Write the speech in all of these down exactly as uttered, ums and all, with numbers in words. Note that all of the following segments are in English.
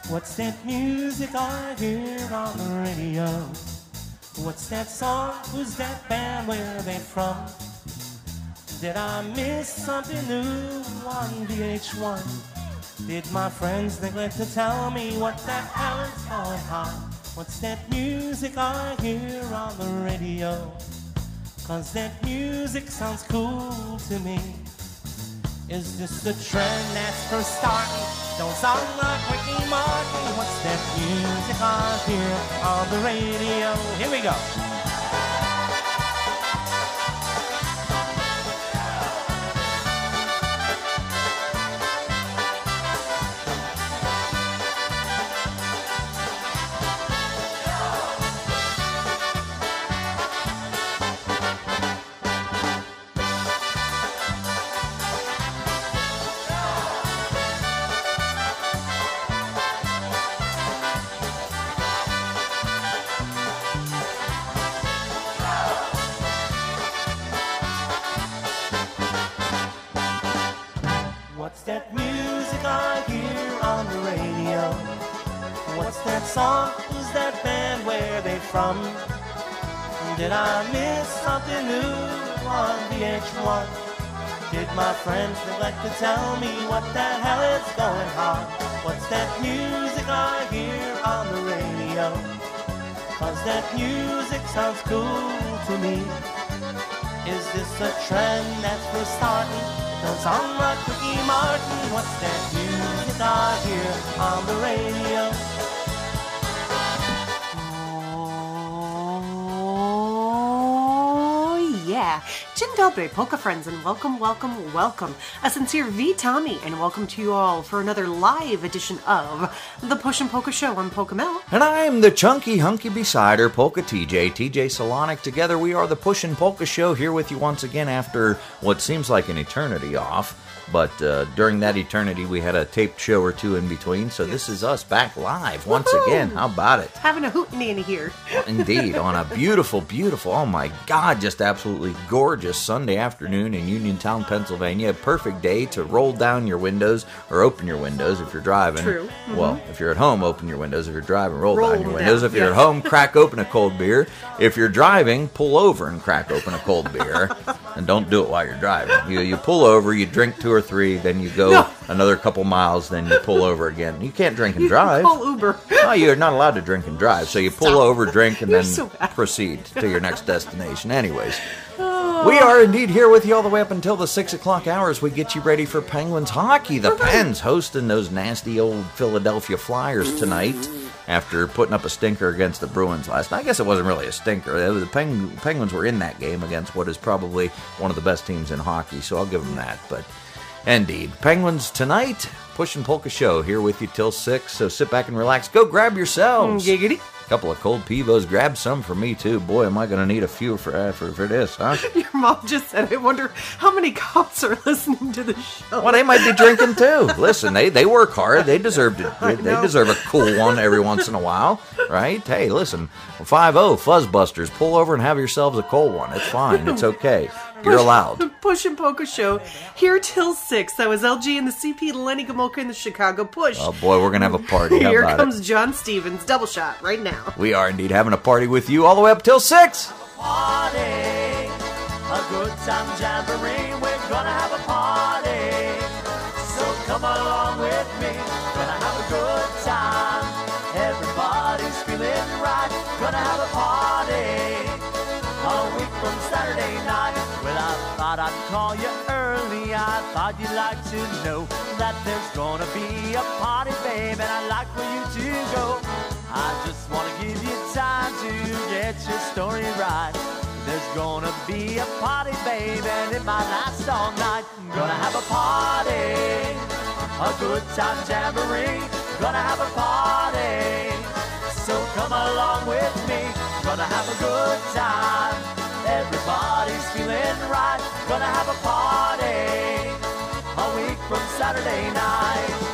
What's that music I hear on the radio? What's that song? Who's that band? Where are they from? Did I miss something new on V H one? Did my friends neglect to tell me what the hell is going on? What's that music I hear on the radio? Cause that music sounds cool to me. Is this a trend that's for starting? Don't sound like Ricky Martin. What's that music I hear on the radio? Here we go. What's that music I hear on the radio? What's that song? Who's that band? Where are they from? Did I miss something new on V H one? Did my friends neglect to tell me what the hell is going on? What's that music I hear on the radio? Cause that music sounds cool to me. Is this a trend that's for starting? Don't sound like Ricky Martin. What's that music I hear on the radio? Oh, yeah. Dzień dobry, polka friends, and welcome, welcome, welcome. A sincere Witamy, and welcome to you all for another live edition of the Pushin' Polka Show. I'm Polka Mel. And I'm the chunky, hunky besider, Polka T J, T J Solonic. Together we are the Pushin' Polka Show, here with you once again after what seems like an eternity off. But uh, during that eternity, we had a taped show or two in between, so this is us back live once Woo-hoo! again. How about it? Having a hootenanny here. Indeed, on a beautiful, beautiful, oh my God, just absolutely gorgeous Sunday afternoon in Uniontown, Pennsylvania. A perfect day to roll down your windows, or open your windows if you're driving. True. Mm-hmm. Well, if you're at home, open your windows. If you're driving, roll, Roll down your them windows. down, If you're yeah. at home, crack open a cold beer. If you're driving, pull over and crack open a cold beer. And don't do it while you're driving. You you pull over, you drink two or three, then you go No. another couple miles, then you pull over again. You can't drink and You drive. can call Uber. No, you're not allowed to drink and drive. So you pull Stop. over, drink, and You're then so bad. proceed to your next destination. Anyways, Oh. we are indeed here with you all the way up until the six o'clock hours. We get you ready for Penguins hockey. The Pens hosting those nasty old Philadelphia Flyers tonight after putting up a stinker against the Bruins last night. I guess it wasn't really a stinker. The Peng- Penguins were in that game against what is probably one of the best teams in hockey, so I'll give them that. But indeed, Penguins tonight, Pushin' Polka Show here with you till six, so sit back and relax. Go grab yourselves Giggity. a couple of cold Pivos. Grab some for me, too. Boy, am I going to need a few for, uh, for for this, huh? Your mom just said, I wonder how many cops are listening to the show. Well, they might be drinking, too. Listen, they, they work hard. They deserve to, they, they know. deserve a cool one every once in a while, right? Hey, listen, five oh, Fuzzbusters, pull over and have yourselves a cold one. It's fine. It's okay. You're allowed. Pushin' Polka Show here till six. That was L G and the C P, Lenny Gomolka and the Chicago Push. Oh, boy, we're going to have a party. How Here about comes it? John Stevens, double shot right now. We are indeed having a party with you all the way up till six. Party, a good time jamboree. We're gonna have a party, so come along with me. Gonna have a good time. Everybody's feeling right. Gonna have a party a week from Saturday night. Well, I thought I'd call you early. I thought you'd like to know that there's gonna be a party, babe, and I'd like for you to go. I just wanna give you time to get your story right. There's gonna be a party, babe, and it might last all night. Gonna have a party, a good time jamboree. Gonna have a party, so come along with me. Gonna have a good time. Everybody's feeling right. Gonna have a party a week from Saturday night.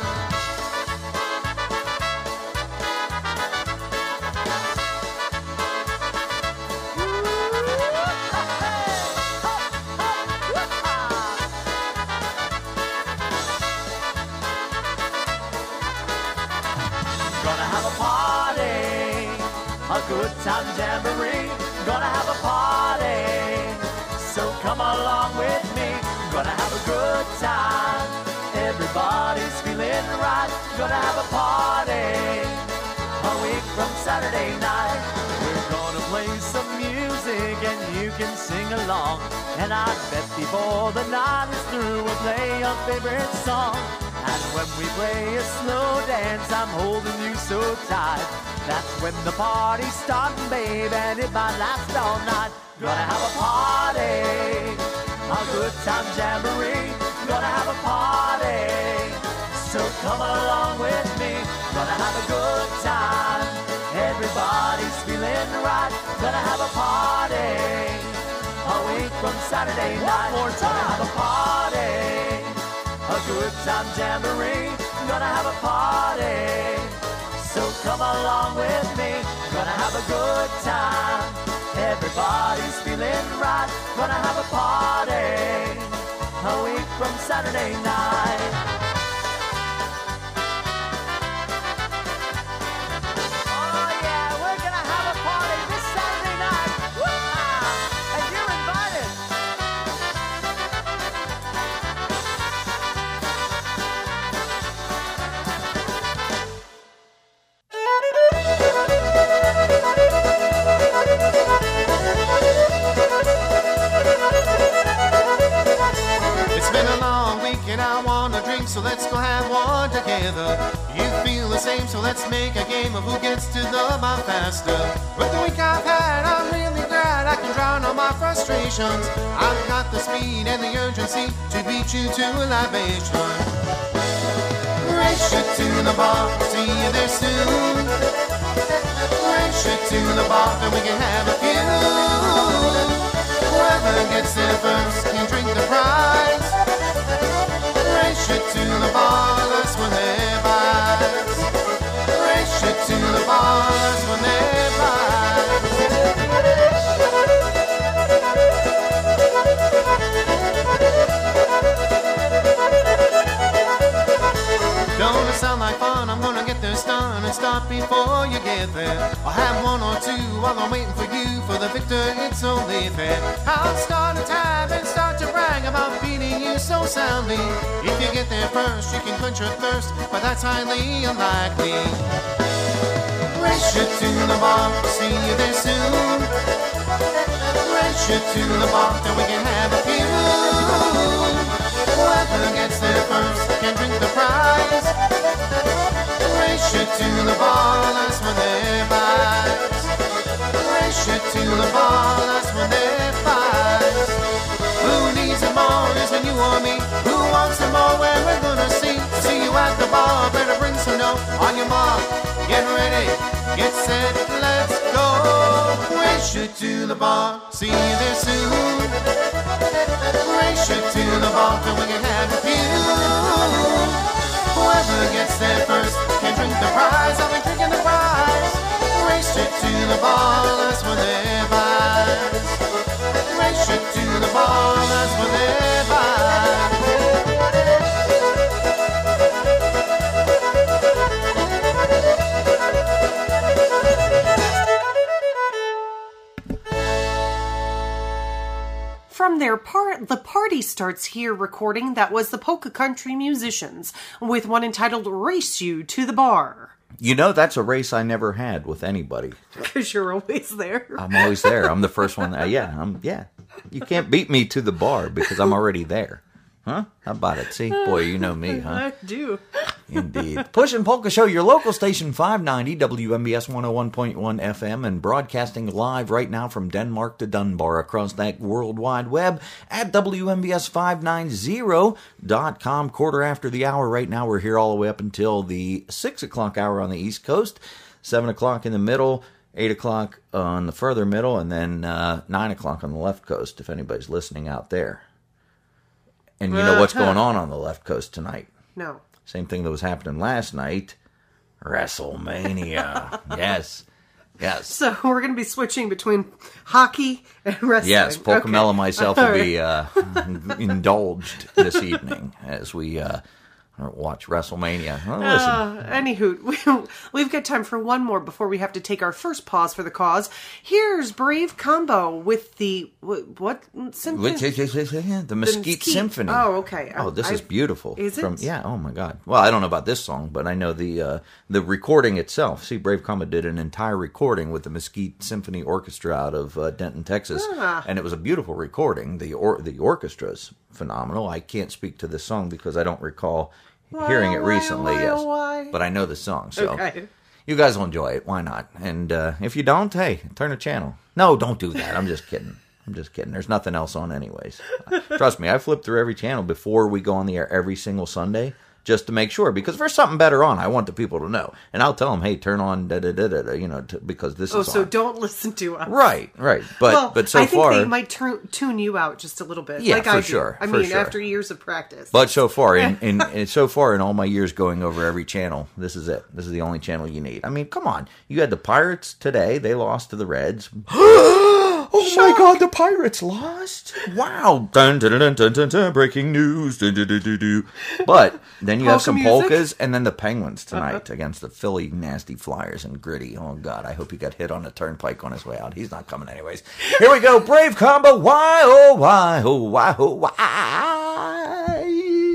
a good time jamboree. Gonna have a party, so come along with me. Gonna have a good time, everybody's feeling right. Gonna have a party, a week from Saturday night. We're gonna play some music and you can sing along. And I bet before the night is through we'll play your favorite song. And when we play a slow dance, I'm holding you so tight. That's when the party's starting, babe, and it might last all night. Gonna have a party, a good time jamboree. Gonna have a party, so come along with me. Gonna have a good time, everybody's feeling right. Gonna have a party, a week from Saturday night. One more time. Gonna have a party, a good time jamboree. Gonna have a party, so come along with me. Gonna have a good time, everybody's feeling right. Gonna have a party, a week from Saturday night. Oh yeah, we're gonna have a party this Saturday night. Woo-ah! And you're invited. It's been a long week and I wanna drink, so let's go have one together. You feel the same, so let's make a game of who gets to the bar faster. With the week I've had, I'm really glad I can drown all my frustrations. I've got the speed and the urgency to beat you to a libation. Race you to the bar, see you there soon. Race you to the bar, then we can have a few. Whoever gets there first can drink the prize. Race you to the bar, that's when they buys. Race you to the bar, that's when they buys. Don't it sound like fun? I'm gonna get this done and stop before you get there. I'll have one or two while I'm waiting for you. For the victor, it's only fair. I'll start a time and start to brag about beating you so soundly. If you get there first, you can quench your thirst, but that's highly unlikely. Race you to the bar, see you there soon. Race you to the bar, then we can have a few. Whoever gets there first can drink the prize. Race you to the bar, that's when they buys. Race you to the bar, that's when they buys. Who needs some more is when you or me. Who wants some more when we're gonna see? See you at the bar, better bring some dough. On your mark, get ready, get set, let's go. Race you to the bar, see you there soon. Race you to the bar, then we can have a few. Whoever gets there first can drink the prize. I'll be drinking the prize. Race you to the bar, that's when they buys. Race you to the bar, that's when they buys. From their part, The Party Starts Here recording, that was the Polka Country Musicians, with one entitled Race You to the Bar. You know, that's a race I never had with anybody. Because you're always there. I'm always there. I'm the first one. Uh, yeah, I'm, yeah. You can't beat me to the bar because I'm already there. Huh? How about it? See? Boy, you know me, huh? I do. Indeed. Pushin' Polka Show, your local station, five ninety W M B S one oh one point one F M, and broadcasting live right now from Denmark to Dunbar across that World Wide Web at W M B S five ninety dot com. Quarter after the hour right now. We're here all the way up until the six o'clock hour on the East Coast, seven o'clock in the middle, eight o'clock on the further middle, and then uh, nine o'clock on the left coast, if anybody's listening out there. And you know what's going on on the left coast tonight? No. Same thing that was happening last night. WrestleMania. Yes. Yes. So we're going to be switching between hockey and wrestling. Yes, Polkamel okay. and myself All will right. be uh, indulged this evening as we uh, or watch WrestleMania. Well, listen. Uh, anywho, we, we've got time for one more before we have to take our first pause for the cause. Here's Brave Combo with the, what, what symphony? The Mesquite Symphony. Oh, okay. Oh, this I, is beautiful. Is it? From, yeah, oh my God. Well, I don't know about this song, but I know the uh, the recording itself. See, Brave Combo did an entire recording with the Mesquite Symphony Orchestra out of uh, Denton, Texas, Ah. and it was a beautiful recording. The or, the orchestra's phenomenal. I can't speak to this song because I don't recall Why, hearing it why, recently, why, yes. why? But I know the song, so Okay. you guys will enjoy it. Why not? And uh, if you don't, hey, turn the channel. No, don't do that. I'm just kidding. I'm just kidding. There's nothing else on anyways. Trust me, I flip through every channel before we go on the air every single Sunday just to make sure. Because if there's something better on, I want the people to know. And I'll tell them, hey, turn on da-da-da-da-da, you know, to, because this Oh, is so on. don't listen to us. Right, right. But well, but so I think far... they might tu- tune you out just a little bit. Yeah, like for I do. sure, I for mean, sure. after years of practice. But so far, in, in, in so far in all my years going over every channel, this is it. This is the only channel you need. I mean, come on. You had the Pirates today. They lost to the Reds. Oh my God, the Pirates lost! Wow! Dun, dun, dun, dun, dun, dun, breaking news. Dun, dun, dun, dun, dun. But then you have Polka some music? polkas, and then the Penguins tonight against the Philly Nasty Flyers and Gritty. Oh God, I hope he got hit on the turnpike on his way out. He's not coming anyways. Here we go, Brave Combo. Why oh why oh why oh why?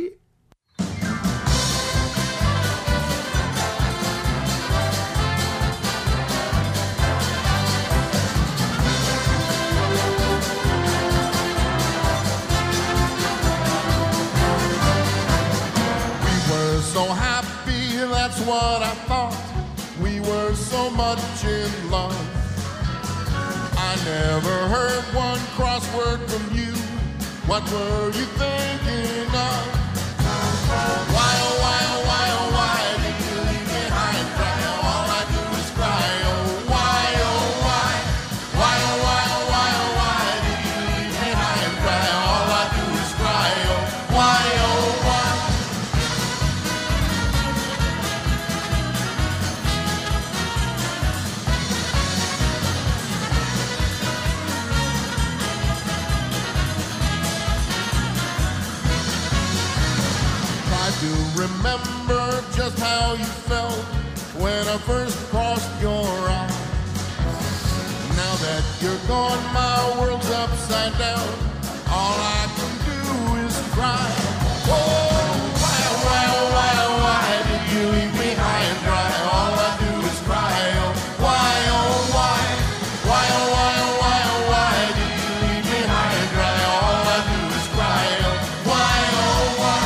So happy, that's what I thought. We were so much in love. I never heard one crossword from you. What were you thinking of? Why, oh, why, oh, why, oh, why did you leave me high and dry? All I do is cry. Oh, why, oh, why? Why, oh, why, oh, why, oh, why did you leave me high and dry? All I do is cry. Oh, why, oh, why? To remember just how you felt when I first crossed your eyes. Now that you're gone, my world's upside down. All I can do is cry. Oh, why, why, why, why did you leave me high and dry? All I do is cry. Oh, why, oh, why, why, oh, why, oh, why, oh, why did you leave me high and dry? All I do is cry. Oh, why, oh, why?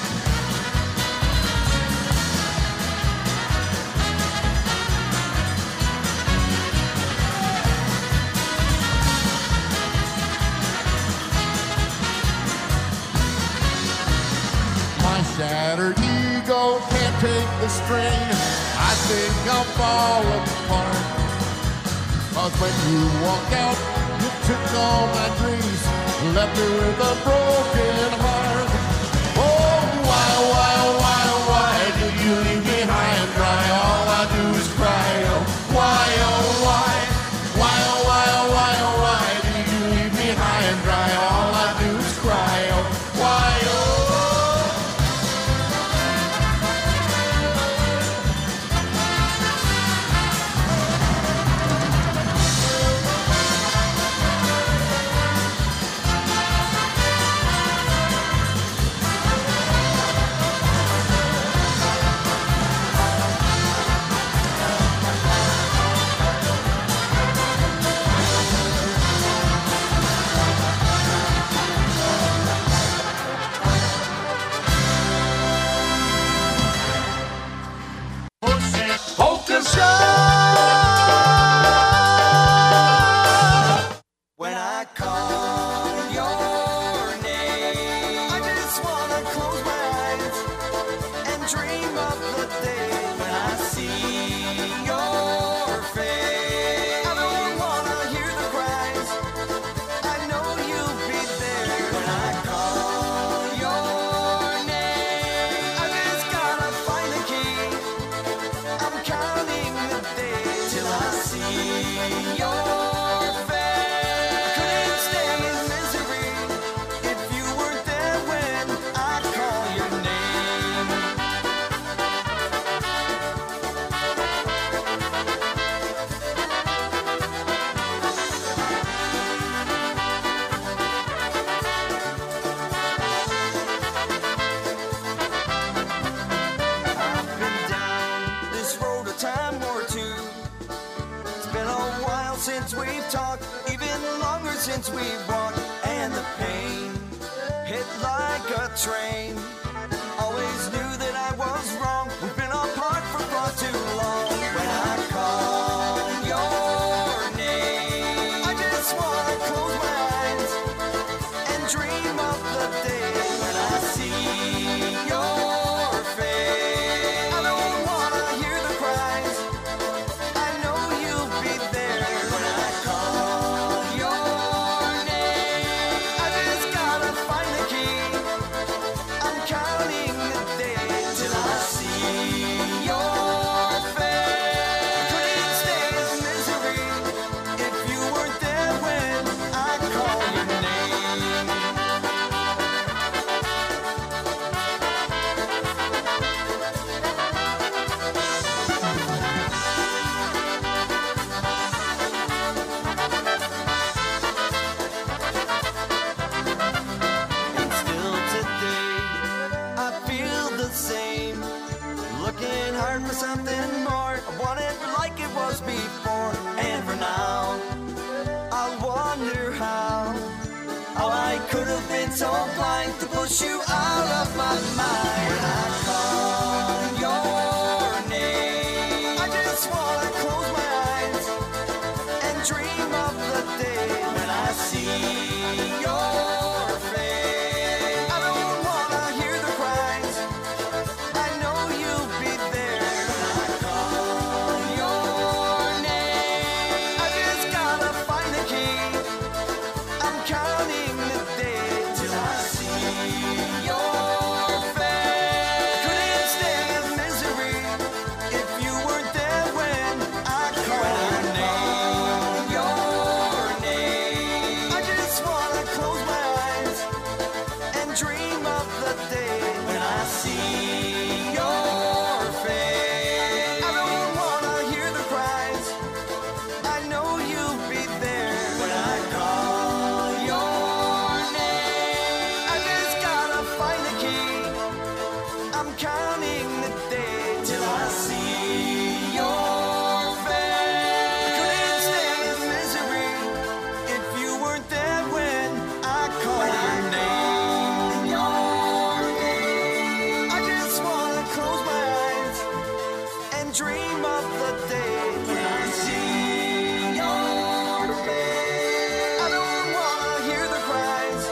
Shattered ego can't take the strain. I think I'll fall apart. Cause when you walk out, you took all my dreams, left me with a broken heart. Oh, why, why, why, why did you leave me high and dry? All I do is cry. Oh, why, oh, why? Why, oh, why, oh, why, oh, why did you leave me high and dry? All I do is cry. Oh, why, oh. since we've talked, even longer since we've walked. And the pain hit like a train. Always knew that I was wrong. We've been apart for far too long. When I call your name, I just wanna close my eyes and dream of the day when I see your face. I don't wanna hear the cries. I know you'll be there when I call your name. I just gotta find the key. I'm counting the days till I see your face. Couldn't stay in misery if you weren't there when I call your name. And still today, I feel the same. Looking hard for something more. I want it like it was before. And for now, I wonder how. How I could have been so blind to push you out of my mind. When I call your name, I just wanna close my eyes and dream of the day when I see your face. I don't wanna hear the cries. I know you'll be there when I call your name. I just gotta find the key. I'm counting the days till I see your face. Couldn't stay in misery if you weren't there when I call your name. Your name. I just wanna close my eyes and dream of the day when I see your face. I don't wanna hear the cries. I know you'll be there when I call your name. I just gotta find the key. I'm counting the days till I see your face. Couldn't stay in misery if you weren't there when I call your name. Your name. I just wanna close my eyes and dream of the day when I see your face. I don't wanna hear the cries.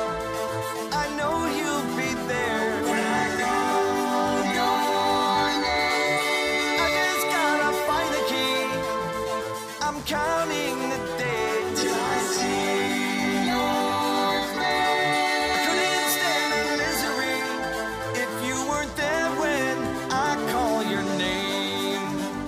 I know you'll be there when I call your name. I just gotta find the key. I'm counting the days till I see your face. Couldn't stand in misery if you weren't there when I call your name.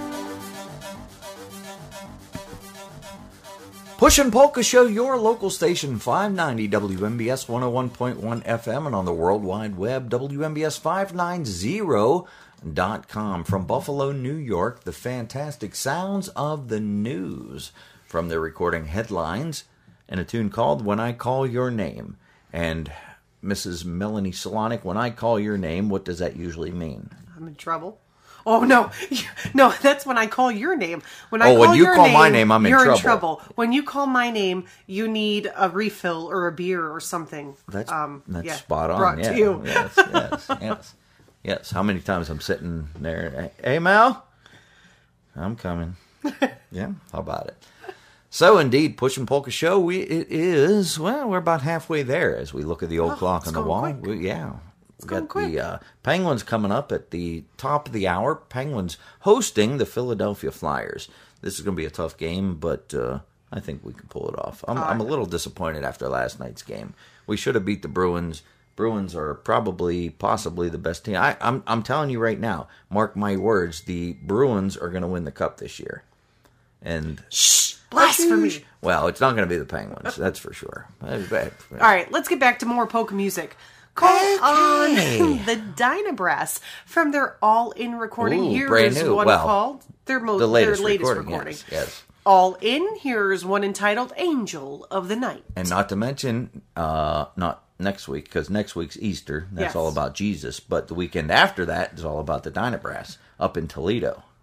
Pushin' Polka Show, your local station, five ninety W M B S one oh one point one F M, and on the World Wide Web, W M B S five ninety dot com. From Buffalo, New York, the fantastic sounds of the news from their recording Headlines and a tune called When I Call Your Name. And Missus Melanie Solonic, when I call your name, what does that usually mean? I'm in trouble. Oh, no. No, that's when I call your name. When I Oh, call when you your call name, my name, I'm in you're trouble. in trouble. When you call my name, you need a refill or a beer or something. That's um, that's yeah, spot on. Brought yeah. to you. Yes, yes, yes, yes. How many times I'm sitting there? Hey, Mel, I'm coming. Yeah, how about it? So indeed, Pushin' Polka Show. We it is well, we're about halfway there as we look at the old Oh, clock it's on the going wall. quick. We, yeah, we going got quick. the uh, Penguins coming up at the top of the hour. Penguins hosting the Philadelphia Flyers. This is going to be a tough game, but uh, I think we can pull it off. I'm, I'm a little disappointed after last night's game. We should have beat the Bruins. Bruins are probably, possibly the best team. I, I'm, I'm telling you right now, mark my words, the Bruins are going to win the Cup this year. And Shh, blasphemy. well, it's not going to be the Penguins, that's for sure. All right, let's get back to more polka music. Call Okay. on the Dynabrass from their all-in recording. Ooh, Here brand is new. one Well, called their, mo- the latest, their latest recording. recording. Yes, yes. All in. Here's one entitled "Angel of the Night." And not to mention, uh, not next week, because next week's Easter. That's Yes. all about Jesus. But the weekend after that is all about the Dynabrass up in Toledo.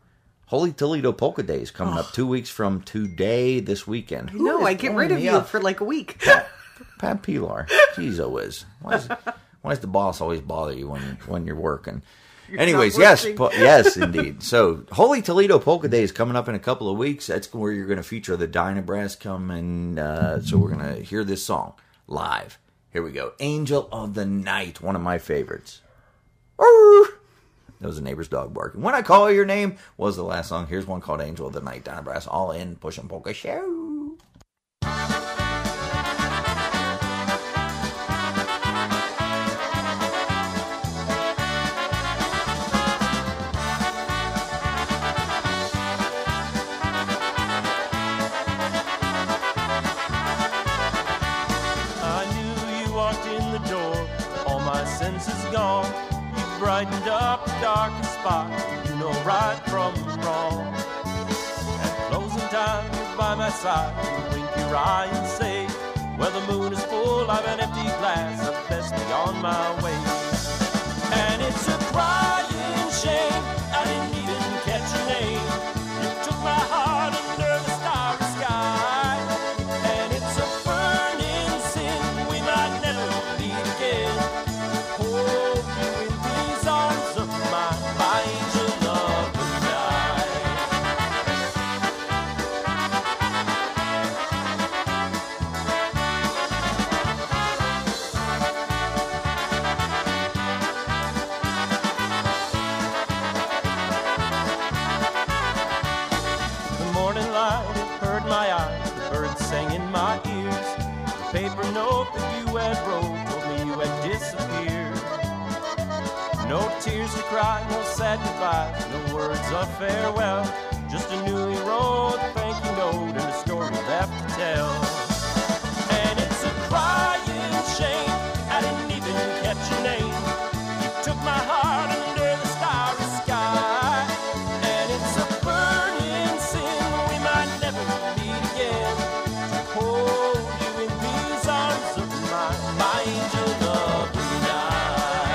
Holy Toledo Polka Days coming up two weeks from today, this weekend. Who No, is I get blowing rid of me you up? for like a week. Pat Pilar. Jeez, oh whiz. Why is, why does the boss always bother you when when you're working? You're Anyways, not yes, working. po- yes, indeed. So, Holy Toledo Polka Day is coming up in a couple of weeks. That's where you're going to feature the Dyna Brass coming. Uh, so we're going to hear this song live. Here we go. Angel of the Night, one of my favorites. That was a neighbor's dog barking. When I Call Your Name was the last song. Here's one called Angel of the Night. Dyna Brass, all in Pushin' Polka Show. I knew you walked in the door, all my senses gone. You brightened up the darkest spot, you know right from wrong. At closing time, you're by my side, you wink your eye and say, well, the moon is full, I've an empty glass, the best beyond my way. And it's a crying shame, I didn't even catch your name. You took my heart under the starry sky. And it's a burning sin, we might never meet again. Hold you in these arms of mine, my angel of the night. The morning light, it hurt my eyes, the birds sang in my ears. The paper note that you had wrote told me you had disappeared. No tears to cry, no sad goodbyes, no words of farewell. Just a newly wrote thank you note and a story left to tell. And it's a crying shame, I didn't even catch your name. You took my heart under the starry sky. And it's a burning sin, we might never meet again. To hold you in these arms of mine, my angel of the night.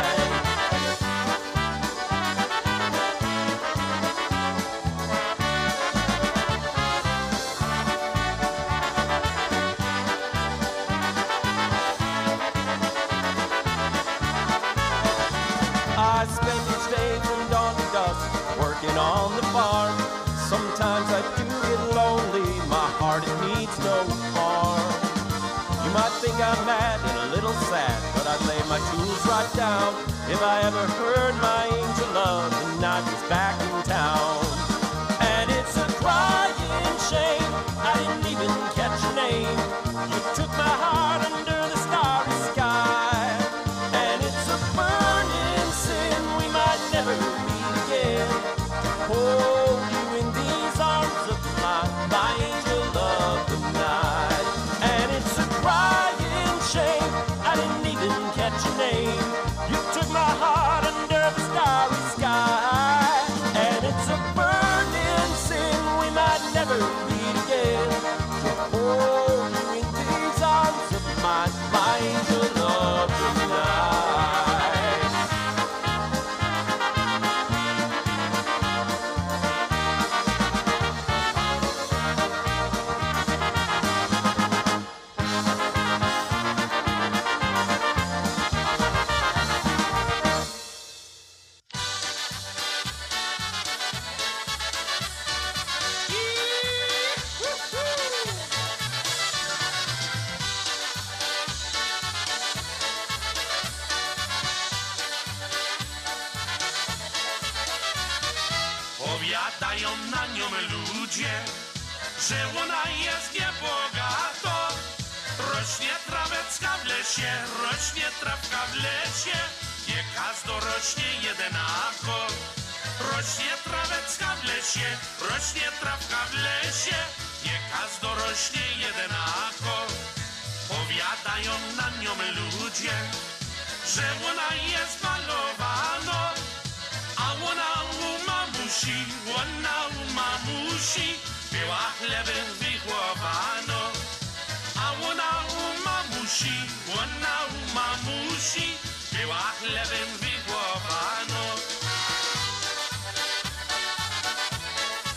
I spend each day from dawn to dusk working on the farm. Sometimes I do get lonely, my heart it needs no harm. You might think I'm mad and a little sad, but I'd lay my tools right down if I ever heard my angel love the night was back in town. And it's a crying shame, I didn't even catch your name. You took my heart under the starry sky. And it's a burning sin, we might never meet again. Hold you in these arms of mine, my angel of the night. And it's a crying shame, I didn't even catch your name. You took my heart under the starry sky. And it's a burning sin, we might never meet again. To hold you in these arms of mine, my angel of the night. Powiadają na nią ludzie, że ona jest niebogato. Rośnie trawecka w lesie, rośnie trawka w lesie, nie każdo rośnie jedenako. Rośnie trawecka w lesie, rośnie trawka w lesie, nie każdo rośnie jedenako. Powiadają na nią ludzie, że ona jest malowana, a ona u mamusi, ona u mamusi była chlebem wychowano. A ona u mamusi, ona u mamusi była chlebem wychowano.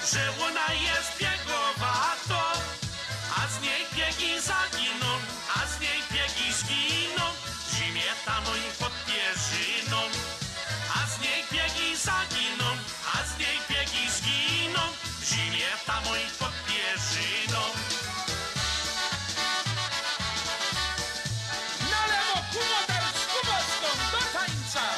że ona jest biegowata, a z niej biegi zaginą, a z niej biegi zginą, zimie tam i pod pierzyną. A z niej biegi zaginą, a z niej biegi zginą, zimie tam i pod pierzyną. Na lewo, kumoter, z kubocką, do tańca!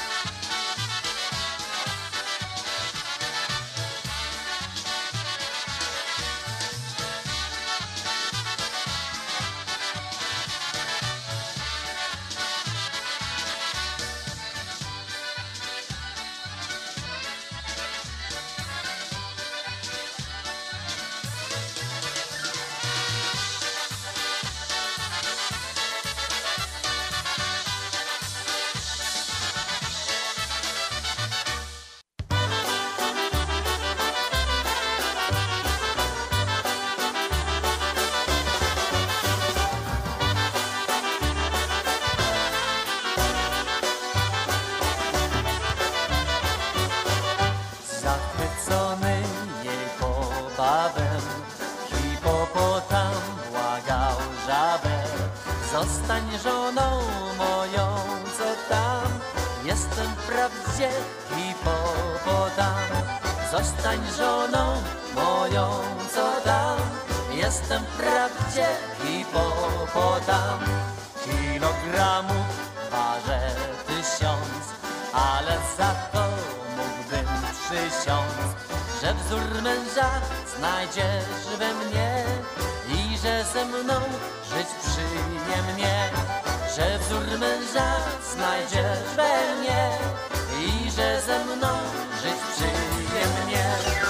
Zachwycony jej pobawem, hipopotam błagał żabę. Zostań żoną moją, co tam? Jestem wprawdzie hipopotam. Zostań żoną moją, co tam? Jestem wprawdzie hipopotam. Kilogramów ważę tysiąc, ale za to mógłbym przysiąc, że wzór męża znajdziesz we mnie i że ze mną żyć przyjemnie. Że wzór męża znajdziesz we mnie i że ze mną żyć przyjemnie.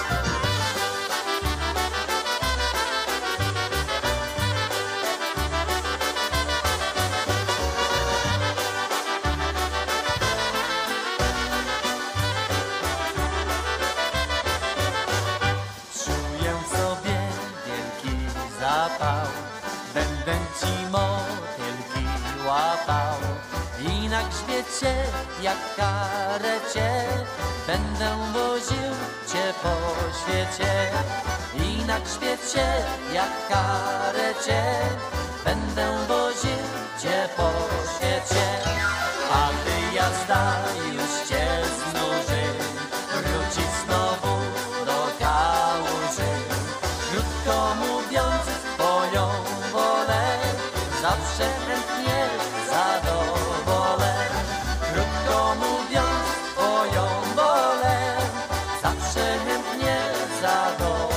Czuję w sobie wielki zapał, będę ci motylki łapał i na grzbiecie jak karecie będę woził cię po świecie. I na grzbiecie jak karecie będę woził cię po świecie. A gdy jazda już cię znuży, wrócić znowu do kałuży. Krótko mówiąc, twoją wolę zawsze chętnie zadowolę. Krótko mówiąc, twoją wolę zawsze chętnie zadowolę.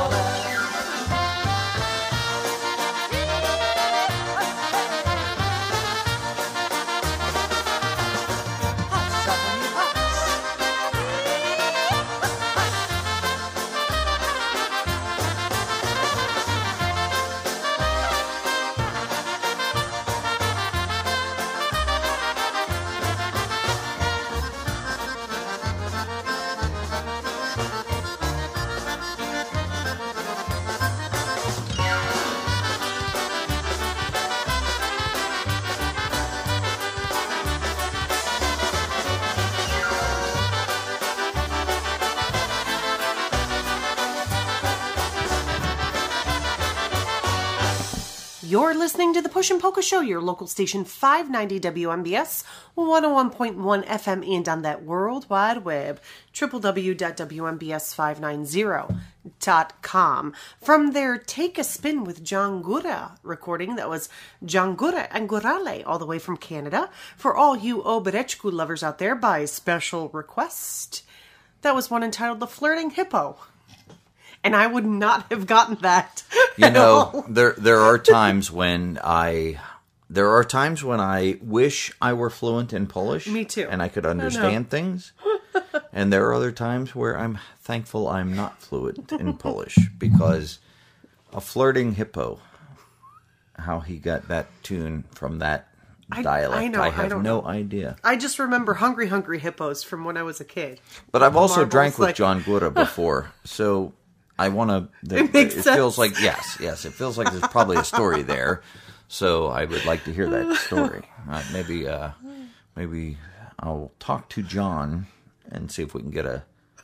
You're listening to the Push and Polka Show, your local station five ninety W M B S, one oh one point one F M, and on that World Wide Web, w w w dot w m b s five ninety dot com. From their Take a Spin with John Gura recording, that was John Gura and Gurale, all the way from Canada. For all you Oberechku lovers out there, by special request, that was one entitled The Flirting Hippo. And I would not have gotten that. You know, there there are times when I there are times when I wish I were fluent in Polish. Me too. And I could understand things. And there are other times where I'm thankful I'm not fluent in Polish, because a flirting hippo, how he got that tune from that I, dialect, I, know, I I have don't no know. idea. I just remember Hungry Hungry Hippos from when I was a kid. But I've also Marbles, drank with like- John Gura before, so I want to. It makes it sense. feels like yes, yes. It feels like there's probably a story there, so I would like to hear that story. Uh, maybe, uh, maybe I'll talk to John and see if we can get a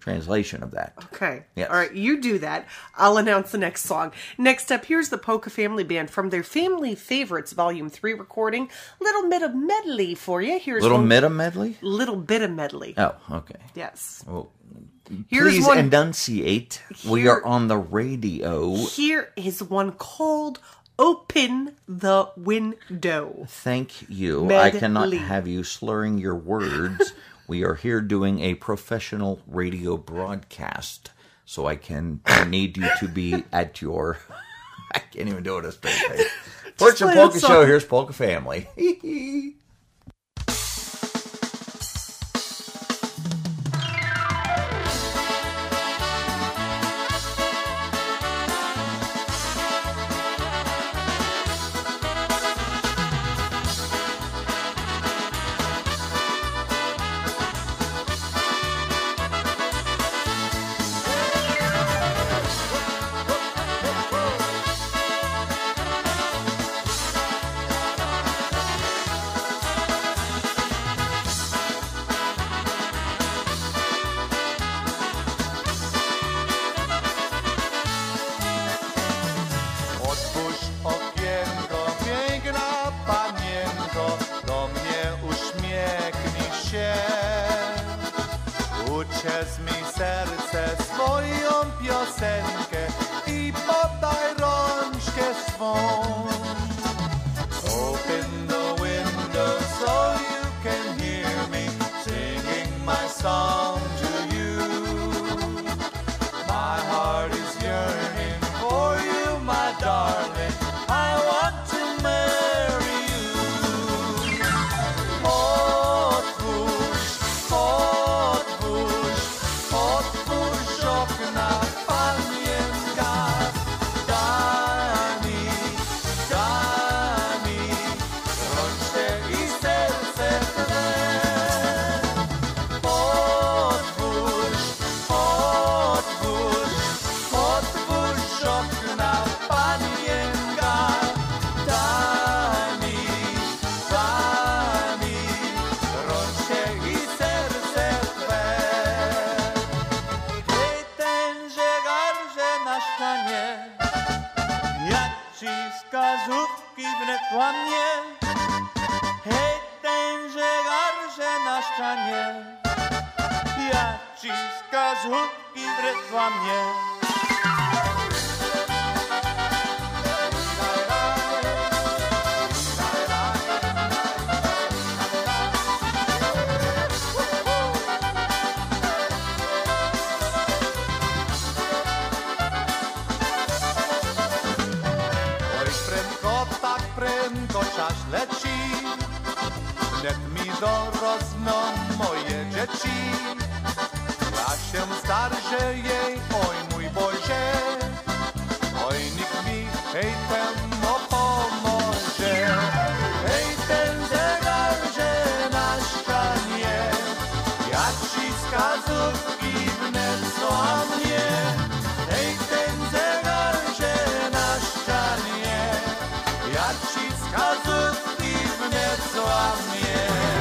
translation of that. Okay. Yes. All right, you do that. I'll announce the next song. Next up, here's the Polka Family Band from their Family Favorites Volume three recording. Little bit of medley for you. Here's Little one, bit of medley? Little bit of medley. Oh, okay. Yes. Well, Here's please one, enunciate. We Here- are on the radio. Here is one called Open the Window. Thank you. I cannot Medley. have you slurring your words. We are here doing a professional radio broadcast, so I can I need you to be at your... I can't even do it a straight face. Porch and play that Polka song. Show, here's Polka Family. Otwórz okienko, piękna panienko, do mnie uśmiechnij się. Uciesz mi serce swoją piosenkę i podaj rączkę swą. Open the window so you can hear me singing my song to you. My heart is yearning for you, my darling. I want to marry you. Otwórz, otwórz, otwórz okna, panienka. Daj mi, daj mi rączkę i serce twe. Otwórz, otwórz, otwórz okna, panienka. Daj mi, daj mi rączkę i serce twe. Hej, ten zegarze na ścianie, jak ci wskazówki wnet łamie. Hej, ten zegarze na ścianie, jak ci wskazówki wnet łamie. Oj, prędko, tak prędko czas leci, wnet mi dorosną moje dzieci. Ja się starzeję, oj mój Boże, oj nikt mi hej temu pomoże. Hej, ten zegarze na ścianie, jak ci wskazówki wnet złamie. Hej, ten zegarze na ścianie, jak ci wskazówki wnet złamie.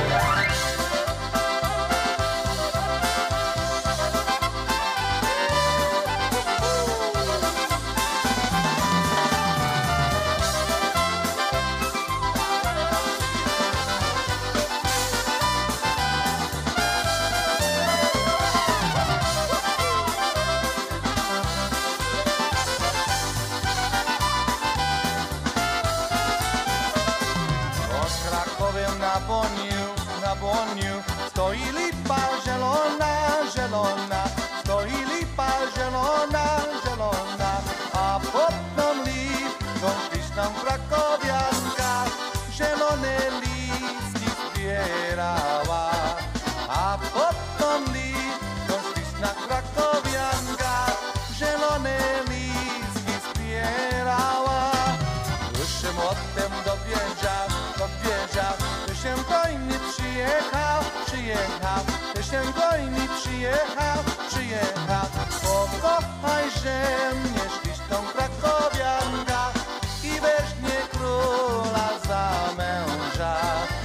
Od Krakowie na Boniu, na Boniu stoi lipa zielona, zielona, stoi lipa zielona, zielona, a pod tą lipką śliczną krakowianka zielone listki zbierała, a pod tą lipką śliczna krakowianka zielone listki zbierała. Już się młotem dowiedział, dowiedział, że się gojny przyjechał, przyjechał, że się gojny przyjechał, przyjechał. Pokochaj, że mnie śliczną krakowianka i weźmie króla za męża.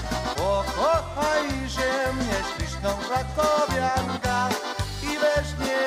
Pokochaj, że mnie śliczną krakowianka i weźmie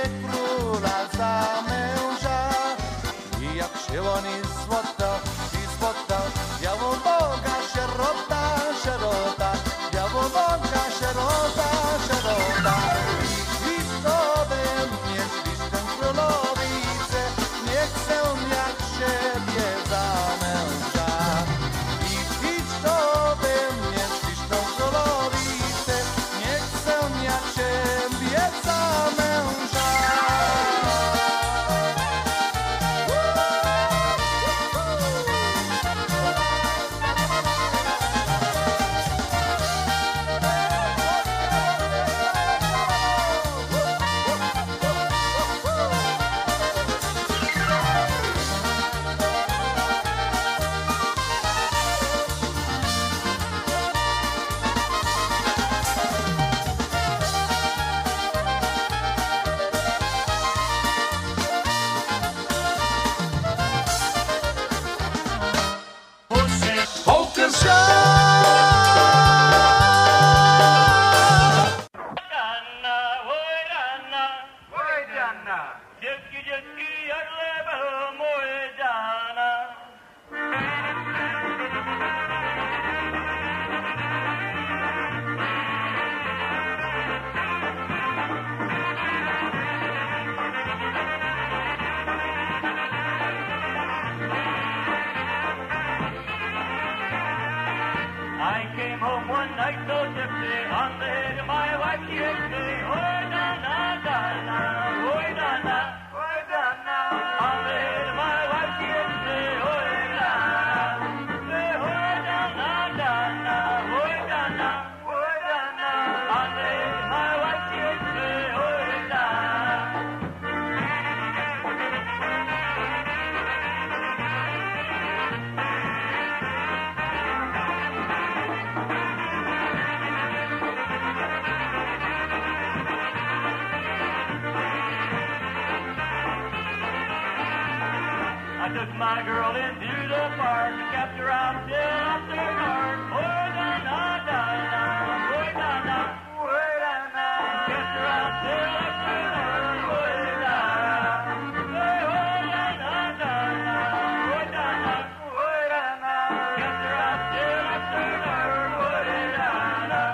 I took my girl into the park and kept her out till after dark. Oh, da da da da, oh da da, oh da da. Kept her out till after dark. Oh da da, hey, oh da da da da, oh da da, oh da da. Kept her out till after dark. Oh da da.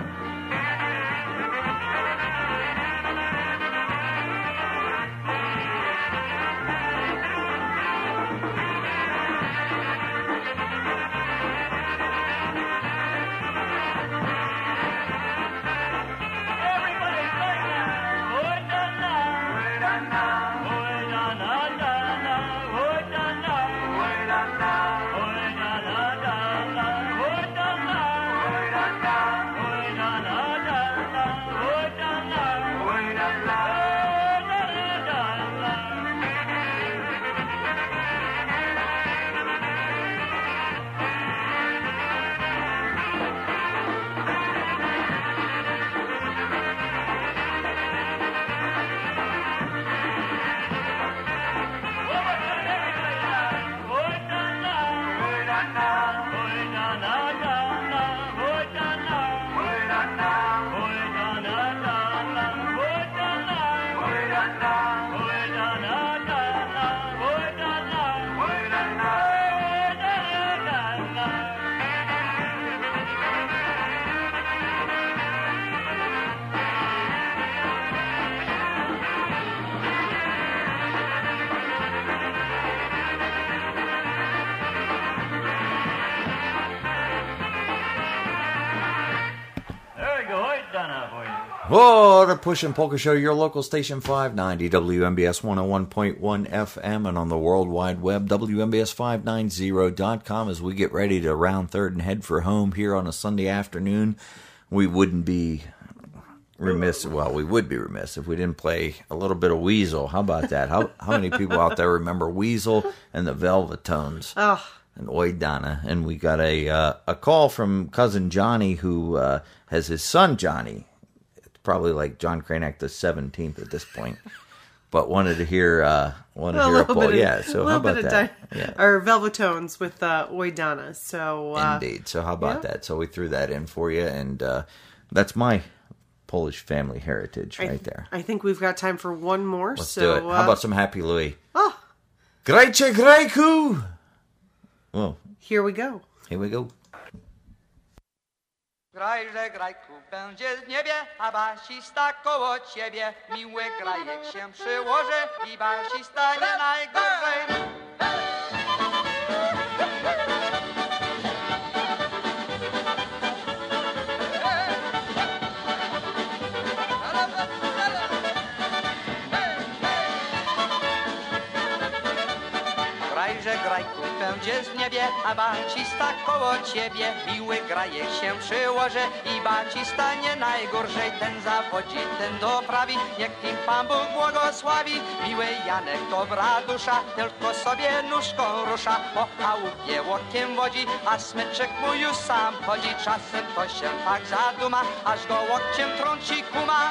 Oh, the Pushin' Polka Show, your local station, five ninety W M B S one oh one point one F M, and on the World Wide Web, W M B S five ninety dot com. As we get ready to round third and head for home here on a Sunday afternoon, we wouldn't be remiss, well, we would be remiss if we didn't play a little bit of Weasel. How about that? How how many people out there remember Weasel and the Velvetones? Oh. And Oi Donna. And we got a, uh, a call from cousin Johnny, who uh, has his son Johnny. Probably like John Cranack the seventeenth at this point, but wanted to hear uh, wanted to a hear a little poll. bit of, Yeah, so how about that? Di- yeah. Or Velvetones with uh, Oi Donna. So uh, indeed. So how about yeah. that? So we threw that in for you, and uh, that's my Polish family heritage I, right there. I think we've got time for one more. Let's so, do it. Uh, How about some Happy Louie? Oh, Grajcie grajku. Well, here we go. Here we go. Grajże grajku będzie w niebie, a basista koło ciebie. Miły grajek się przyłoży i basista nie najgorzej. Grajże grajku będzie w niebie, a bacista koło ciebie. Miły grajek się przyłoży i bacista nie najgorzej. Ten zawodzi, ten doprawi, niech im Pan Bóg błogosławi. Miły Janek, dobra dusza, tylko sobie nóżką rusza. Po chałupie łokiem wodzi, a smyczek mu już sam chodzi. Czasem to się tak zaduma, aż go łokciem trąci kuma.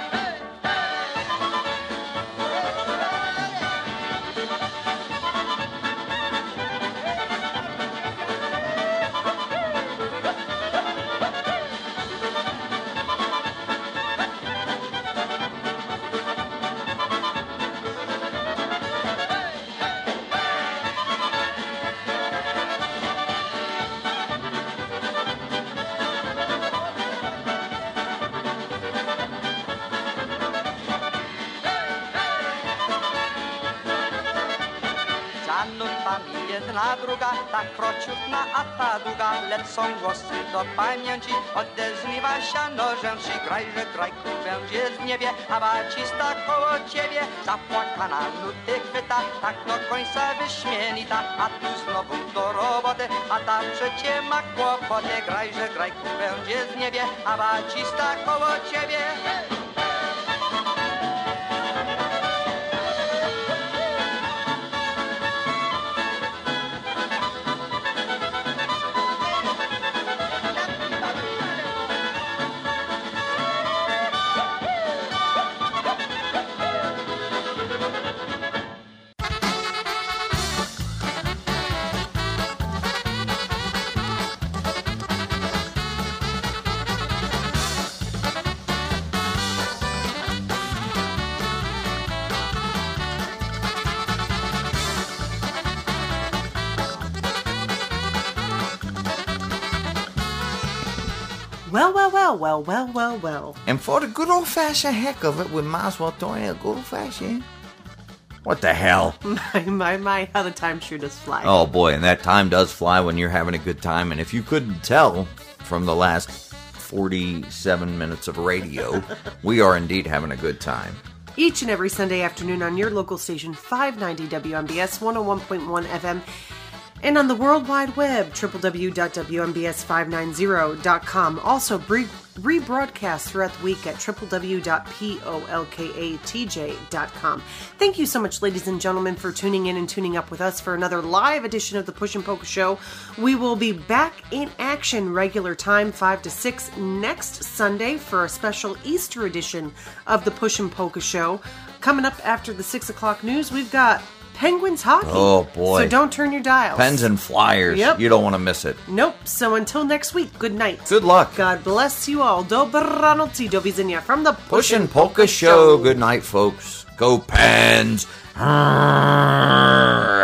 a nutami jedna druga, ta krociutna, a ta długa, lecą głosy do pamięci, odezmiewa siano rzęsi, graj, że grajku będzie w niebie, a bacista koło ciebie, zapłakana nuty chwyta, tak do końca wyśmienita, a tu znowu do roboty, a ta przecie ma kłopoty, graj, że grajku będzie w niebie, a bacista koło ciebie. Well, well, well, well, well, well, well. And for the good old-fashioned heck of it, we might as well throw in a good old-fashioned. What the hell? My, my, my, how the time sure does fly. Oh, boy, and that time does fly when you're having a good time. And if you couldn't tell from the last forty-seven minutes of radio, we are indeed having a good time. Each and every Sunday afternoon on your local station, five ninety W M B S, one oh one point one F M, and on the World Wide Web, w w w dot w m b s five ninety dot com. Also, re- rebroadcast throughout the week at w w w dot polkatj dot com. Thank you so much, ladies and gentlemen, for tuning in and tuning up with us for another live edition of the Push and Polka Show. We will be back in action regular time, five to six, next Sunday for a special Easter edition of the Push and Polka Show. Coming up after the six o'clock news, we've got Penguins hockey. Oh, boy. So don't turn your dials. Pens and Flyers. Yep. You don't want to miss it. Nope. So until next week, good night. Good luck. God bless you all. Dobranoc do widzenia from the Push and Polka Show. Good night, folks. Go Pens.